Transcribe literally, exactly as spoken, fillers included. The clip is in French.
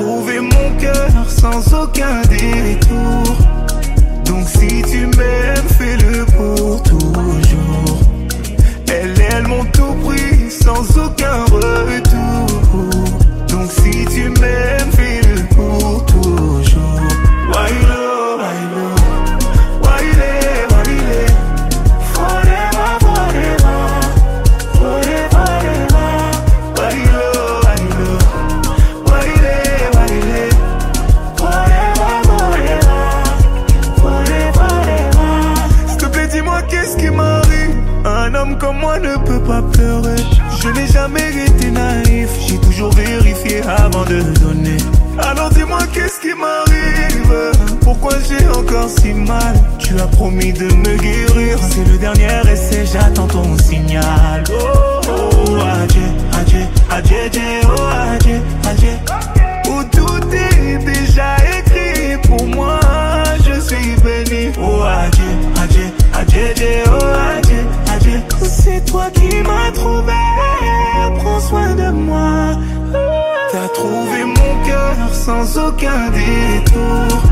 trouvé mon cœur sans aucun détour. Donc si tu m'aimes, fais-le pour toujours. Elles, elles m'ont tout pris sans aucun retour. Donc si tu m'aimes, fais-le pour toujours. Wailo, wailo, waile, waile, forever, forever, forever, forever. Wailo, wailo, waile, waile, forever, forever, forever, forever. S'il te plaît, dis-moi qu'est-ce qui m'arrive. Un homme comme moi ne peut pas pleurer. Je n'ai jamais été naïf, j'ai toujours vérifié avant de donner. Alors dis-moi qu'est-ce qui m'arrive, pourquoi j'ai encore si mal. Tu as promis de me guérir, c'est le dernier essai, j'attends ton signal. Oh, oh, adieu, adieu, adieu, adieu, oh, adieu, adieu. Où tout est déjà écrit pour moi, je suis béni. Oh, adieu, adieu, adieu, adieu, oh, adieu, adieu. C'est toi qui m'as trouvé, prends soin de moi. T'as trouvé mon cœur sans aucun détour.